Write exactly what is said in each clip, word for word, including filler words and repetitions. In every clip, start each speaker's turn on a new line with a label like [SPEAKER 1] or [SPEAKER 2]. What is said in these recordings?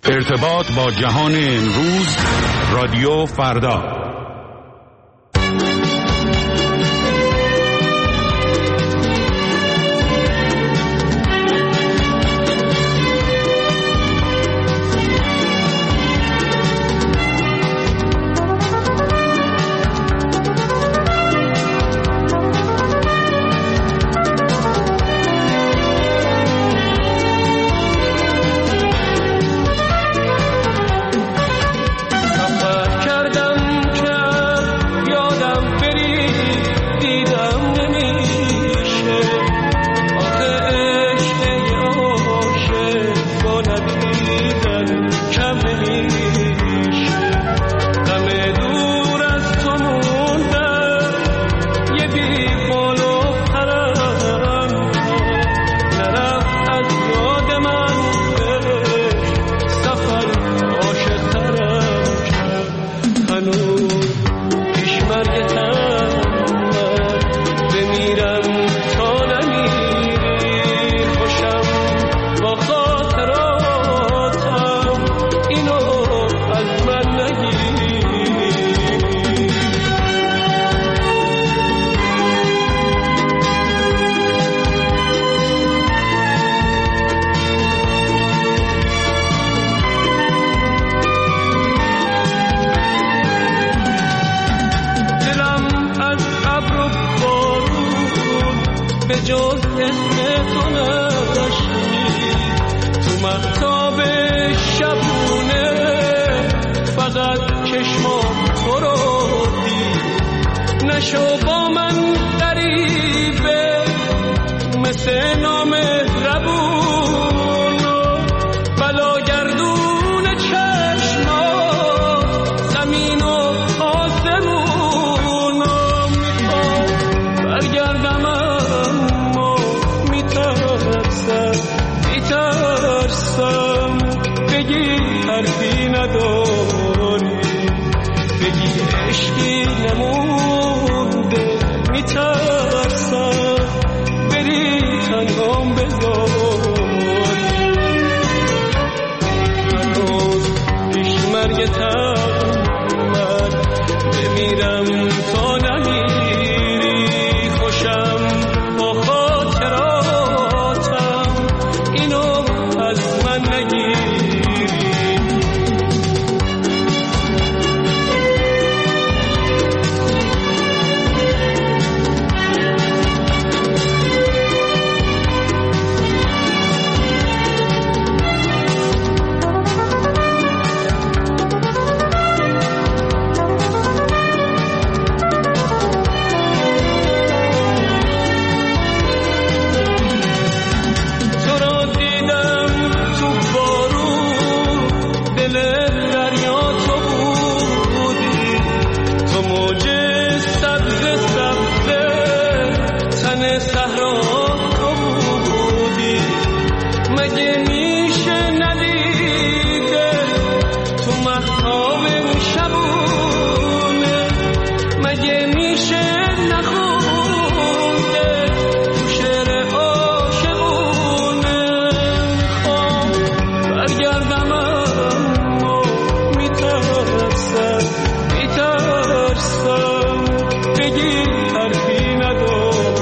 [SPEAKER 1] ارتباط با جهان امروز، رادیو فردا.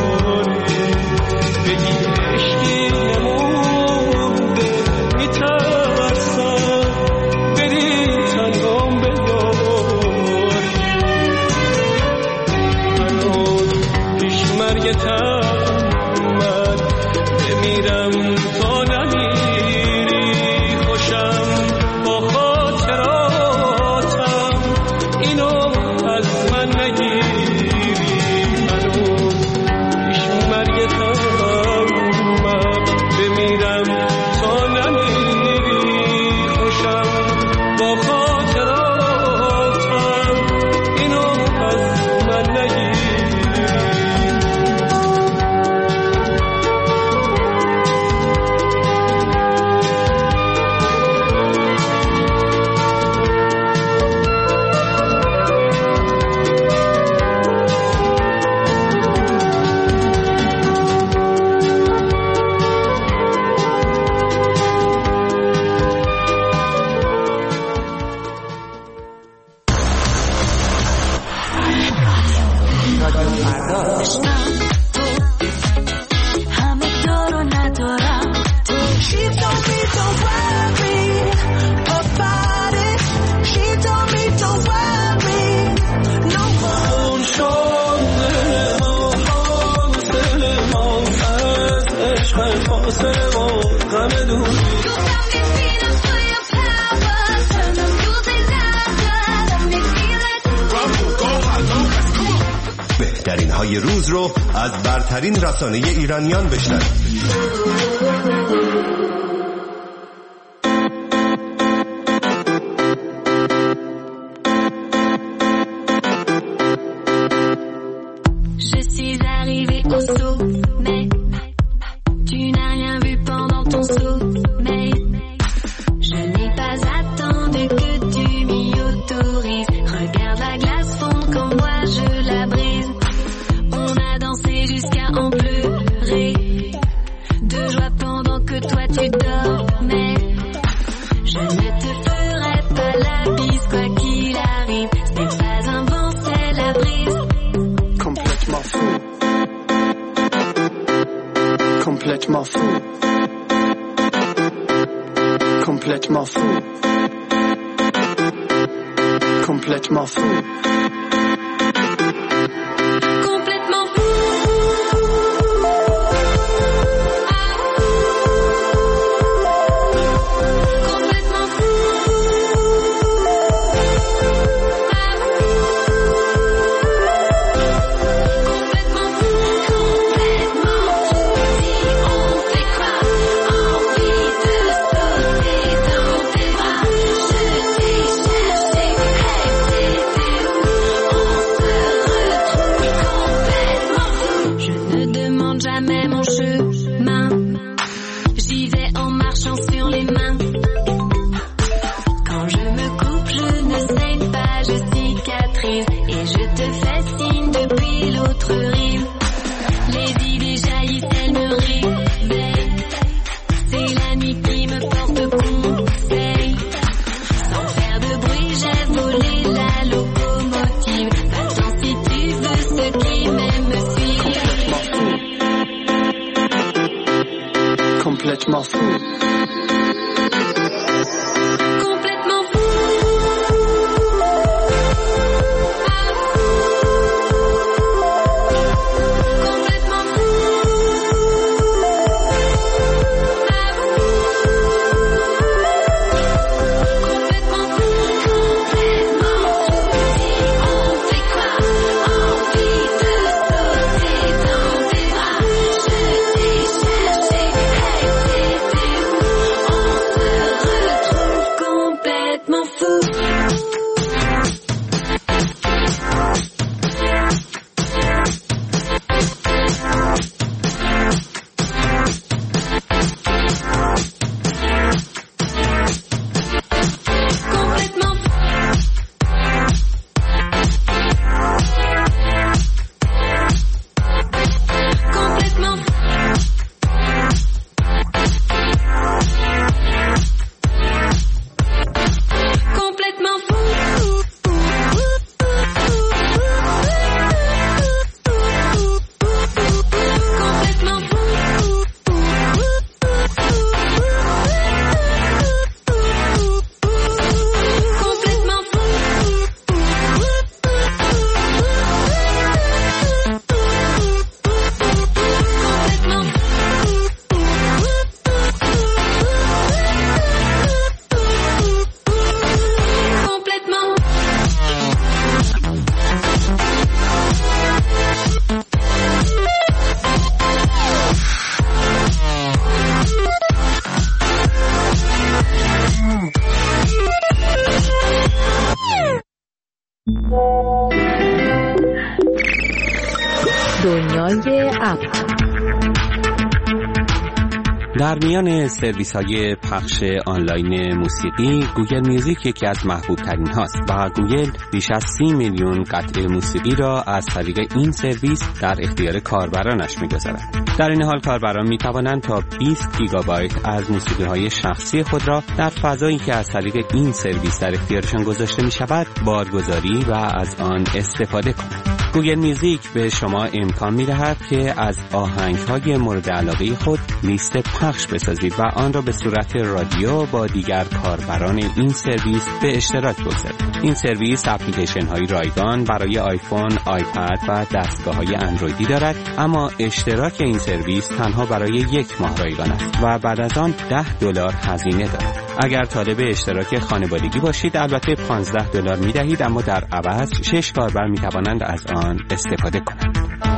[SPEAKER 2] بگی عشقی نمونده میترسم های روز رو از برترین رسانه ایرانیان بشنوید.
[SPEAKER 3] دنیای اپ.
[SPEAKER 4] در میان سرویس های پخش آنلاین موسیقی گوگل میوزیک یکی از محبوب ترین هاست و گوگل بیش از سی میلیون قطعه موسیقی را از طریق این سرویس در اختیار کاربرانش میگذارد. در این حال کاربران می توانند تا بیست گیگابایت از موسیقی های شخصی خود را در فضایی که از طریق این سرویس در اختیارشان گذاشته می شود بارگذاری و از آن استفاده کنند. گوگل میوزیک به شما امکان می دهد که از آهنگ‌های مورد علاقه خود لیست پخش بسازید و آن را به صورت رادیو با دیگر کاربران این سرویس به اشتراک بگذارید. این سرویس اپلیکیشن‌های رایگان برای آیفون، آیپد و دستگاه‌های اندرویدی دارد، اما اشتراک این سرویس تنها برای یک ماه رایگان است و بعد از آن ده دلار هزینه دارد. اگر طالب اشتراک خانوادگی باشید البته پانزده دلار می دهید، اما در عوض شش کاربر می توانند از آن استفاده کنند.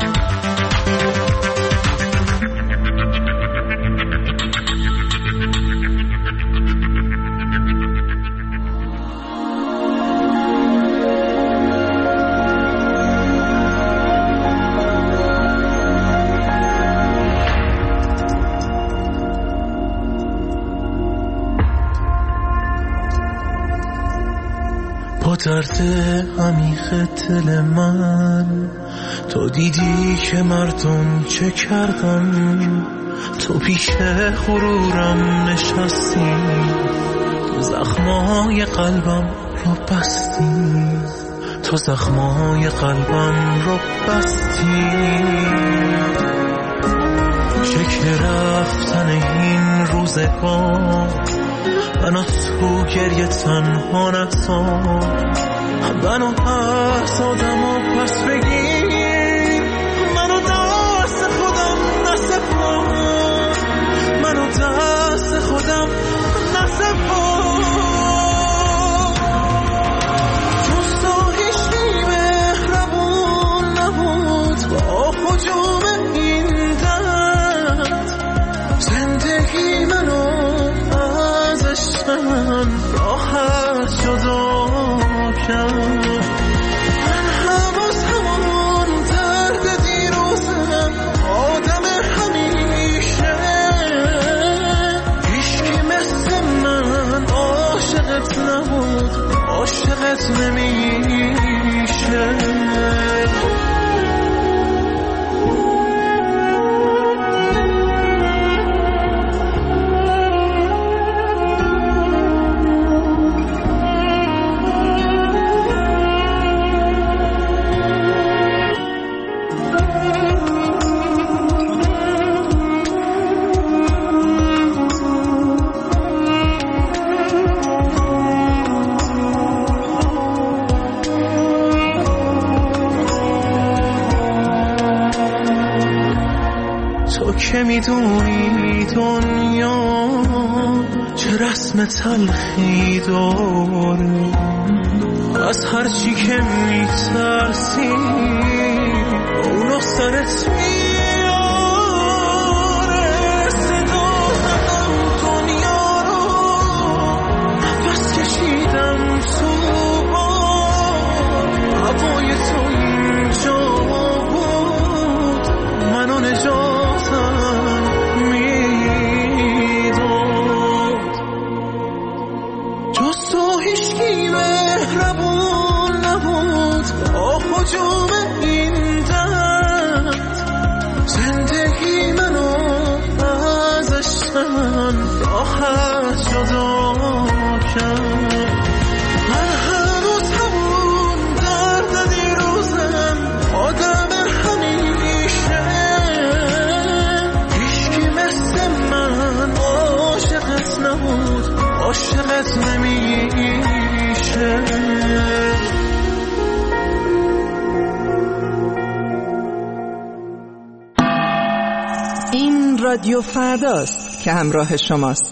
[SPEAKER 5] با درد عمیق دل من. تو دیدی که مردم چه کردم، تو پیش غرورم نشستی، تو زخمای قلبم رو بستی، تو زخمای قلبم رو بستی. شکل رفتن این روزگار منو تو گریه تنها نذار، منو پس آدم و پس بگیر، منو دست خودم نسپار، منو دست خودم نسپار. جستا هیچی مهربون نبود با حجوم این درد، زندگی منو ازش من راحت جدا کرد. من حواس همون درد دیروزم، آدم همیشه، هیچکی مثل من عاشقت نبود، عاشقت نمیشه. که میدونی دنیا چه رسم تلخی داره، از هرچی که میترسی اونو سرت میاره. صدا زدم دنیا رو، نفس کشیدم تو باد، هوای تو اینجا بود، منو نجات حجوم این درد، زندگی منو ازش من راحت جدا کرد. من هنوز همون درد دیروزم، آدم همیشه، هیچکی مثل من عاشقت نبود، عاشقت نمیشه.
[SPEAKER 6] رادیو فرداست که همراه شماست.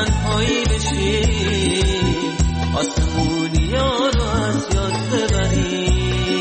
[SPEAKER 5] تنهایی بشی، آسمونی ها رو از یاد ببری.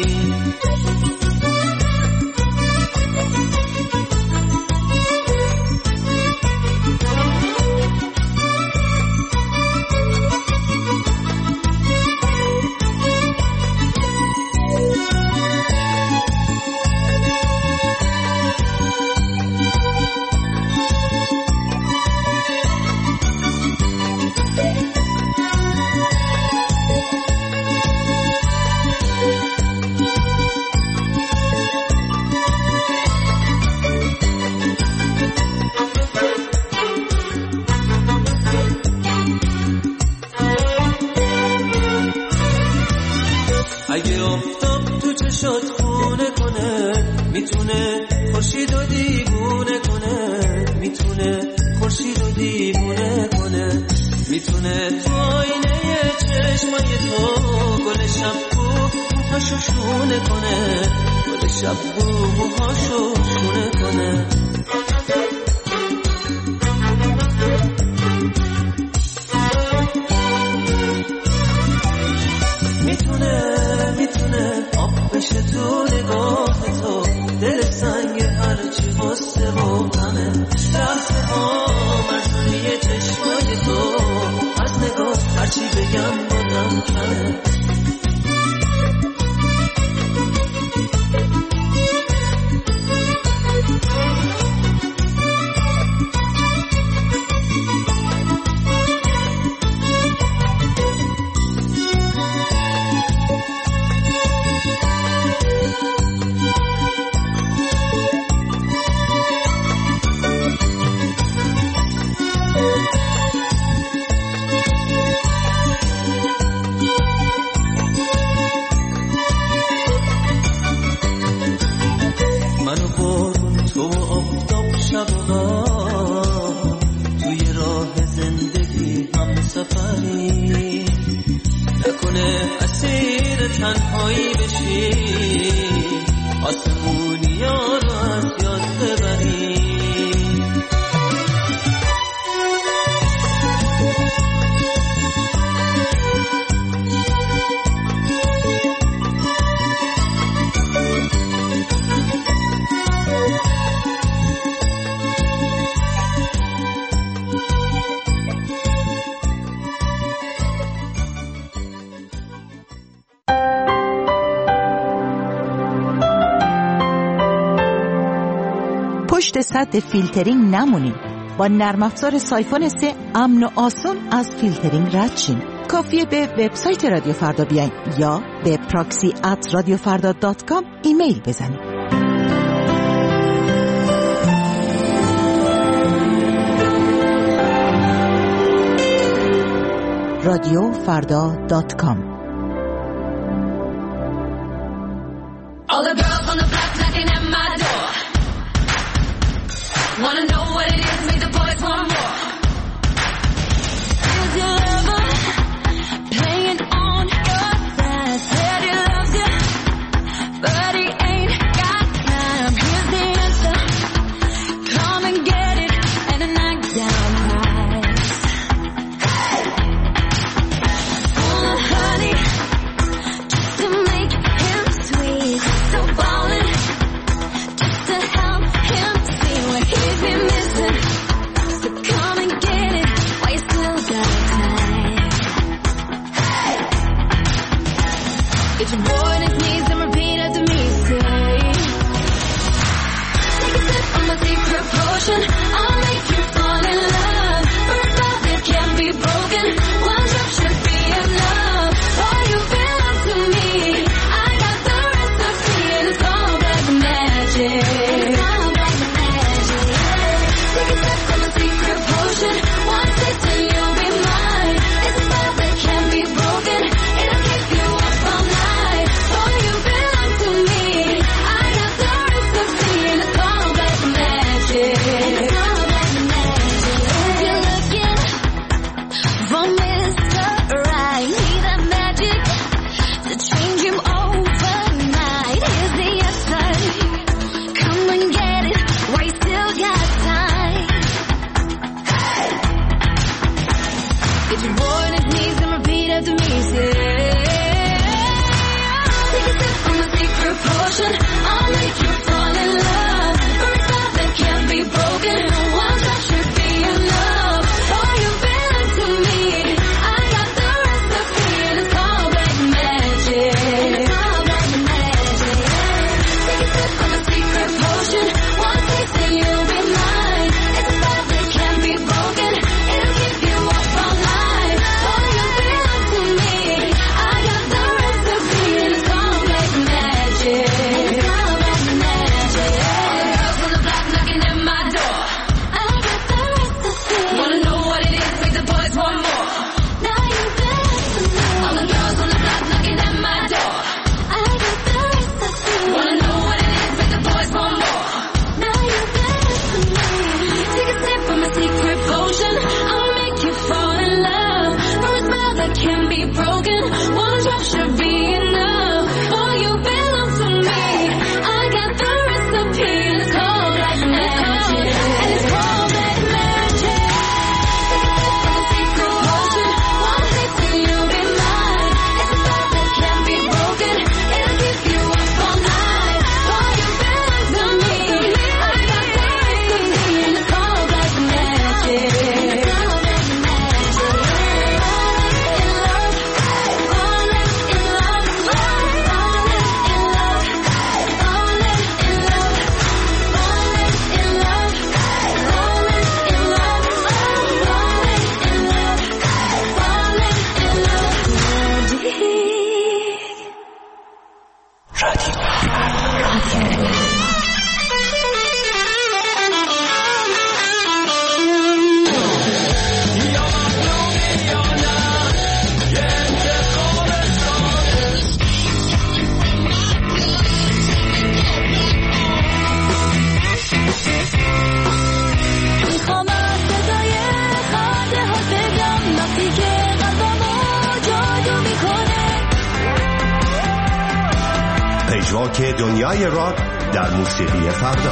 [SPEAKER 5] اگه آفتاب تو چشات خونه کنه، میتونه خورشید رو دیوونه کنه، میتونه خورشید رو دیوونه کنه، میتونه تو آینه چشمای تو گل شبو موهاشو شونه کنه، گل شبو موهاشو شونه کنه. میتونه میتونه آب بشه تو نگاه تو، دل سنگ هرچی غصه و غمه، رفته ها مرزونی چشمای تو، از نگاه هرچی بگم بازم کمه. توی راه زندگی هم سفری نکنه، اسیر تنهایی بشی، آسمونی ها رو از یاد ببری.
[SPEAKER 7] پشت سد فیلترینگ نمونید. با نرم افزار سایفون سه امن و آسون از فیلترینگ رد شین. کافیه به وبسایت رادیو فردا بیاین یا به پراکسی ات رادیو فردا دات کام ایمیل بزنید. رادیو فردا دات کام.
[SPEAKER 8] All the girls on the block knocking at my door. Wanna know what it is, make the boys want more. Is your lover playing on your side? Said he loves you, but he ain't got time. Here's the answer, come and get it, and a knockdown prize. Oh honey, just to make him sweet, so ballin', just to help him see what he's been missing. Get your boy on his knees and repeat after me. Say, take a sip from the secret potion. I'll make you fall in love. For a spell that can't be broken. One touch should be enough. All you've been to me, I got the recipe, and it's called black magic. It's called black magic. Take a sip from the secret potion. One taste and you'll be mine. It's a spell that can't be broken. It'll keep you up all night. All you've been to me, I got the recipe, and it's called black magic. It's called black magic. All the girls on the block knocking at my door. I got the recipe. Wanna know what it is? Make the boys want more. Now you've been to me. All the girls on the block knocking at my door. I got the recipe. Wanna know what it is? Make the boys want more. Now you've been to me. Take a sip from a secret potion. I'll make you fall in love. For a spell that can't be broken. One drop should be enough. All you belong to me. I got the recipe, and it's called black magic. And it's called black magic. Take a sip from a secret potion. One taste and you'll be mine. It's a spell that can't be broken. It'll keep you up all night. All you belong to me. I got the recipe, and it's called black magic. It's called black magic. In love, falling in love, falling in love, falling in love, falling in love, falling in love, falling in love, falling in love. میخوام از صدای خنده ها بگم وقتی که قلبمو جادو میکنه.
[SPEAKER 2] پژواک دنیای راک در موسیقی فردا.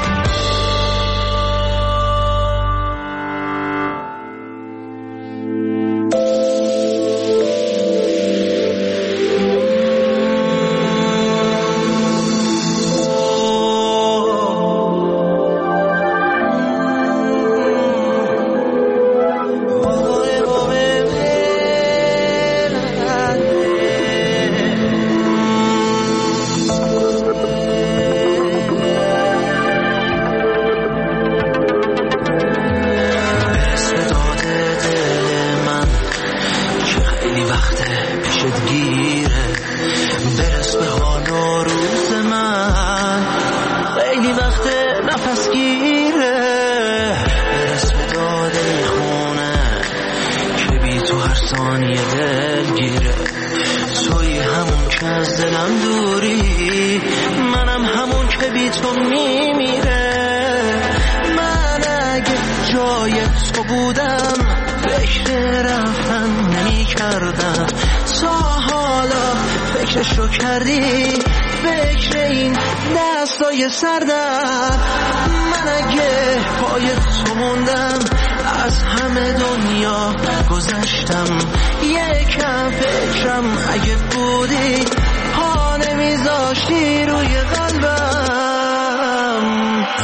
[SPEAKER 5] سردم من اگه پای تو موندم از همه دنیا گذشتم یکم فکرم اگه بودی پا نمیذاشتی روی قلبم.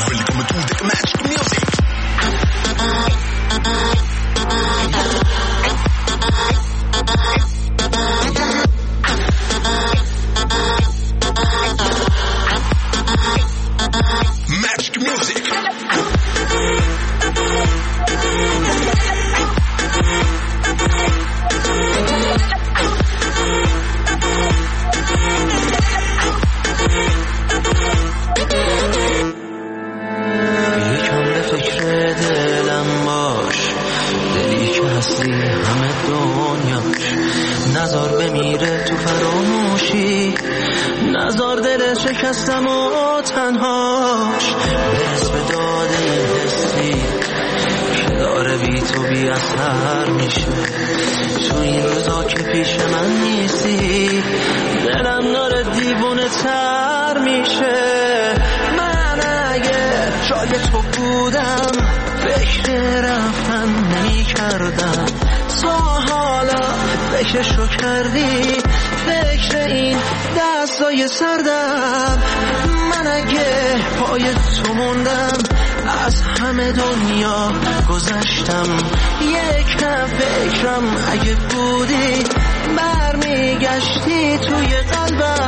[SPEAKER 5] شکستم و تنهاش برس به داد این حسی که داره بی تو بی اثر میشه. تو این روزا که پیش من نیستی دلم داره دیوونه تر میشه. من اگه جای تو بودم فکر رفتن نمی کردم. ساها چکشو کردی فکر این دستای سردم. من اگه پای تو موندم از همه دنیا گذشتم. یکم فکرم اگه بودی برمیگشتی توی قلبم.